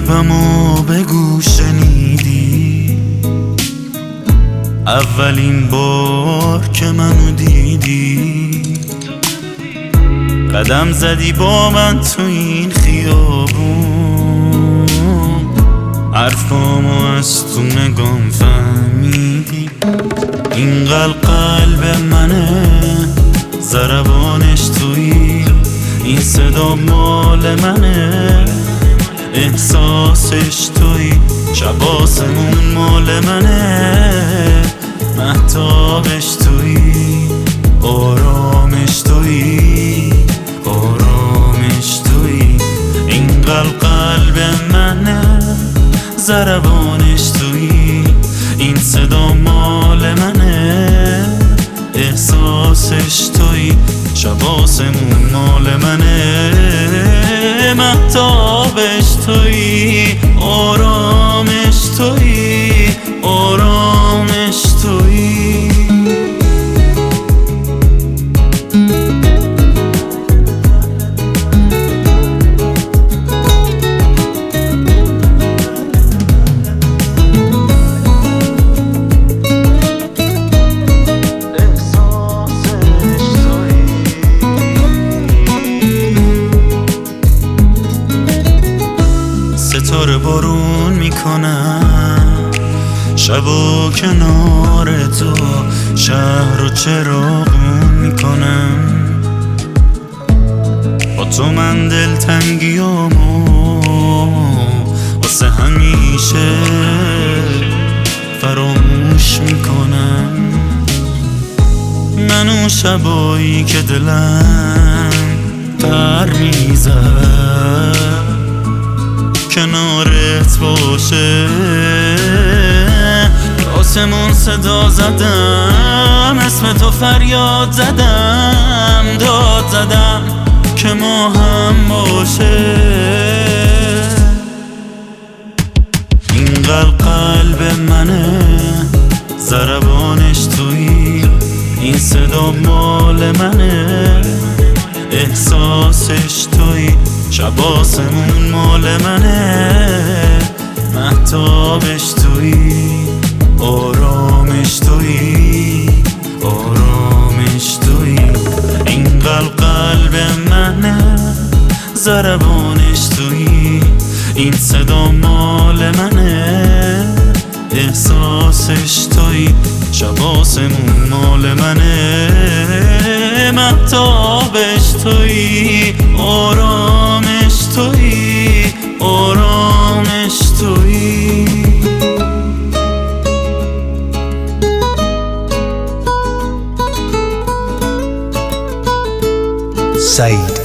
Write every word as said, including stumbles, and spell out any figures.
قلبمو بگو شنیدی، اولین بار که منو دیدی، قدم زدی با من تو این خیابون، حرفامو از تو نگام فهمیدی. اینقدر قلب منه ضربانش تویی، این صدا مال منه احساسش تویی، شب آسمون مال منه مهتابش تویی، آرامش تویی، آرامش تویی. اینقدر قلب منه ضربانش تویی، این صدا مال منه احساسش تویی، شب آسمون مال منه مهتابش تویی، آرامش تویی، آرامش تویی. ستاره بارون میکنم شب و کنار تو، شهر و چراغون میکنم، با تو من دلتنگیامو واسه همیشه فراموش میکنم. من اون شبایی که دلم پر میزد کنارت باشه، آسمون صدا زدم، اسم تو فریاد زدم، داد زدم که ما هم باشه. اینقدر قلب منه ضربانش تویی، این صدا مال منه احساسش تویی، شب آسمون مال منه مهتابش تویی، آرامش تویی، آرامش تویی. اینقدر قلب منه ضربانش تویی، این صدا مال منه احساسش تویی، شب آسمون مال منه مهتابش تویی، آرامش تویی، آرامش تویی. سعید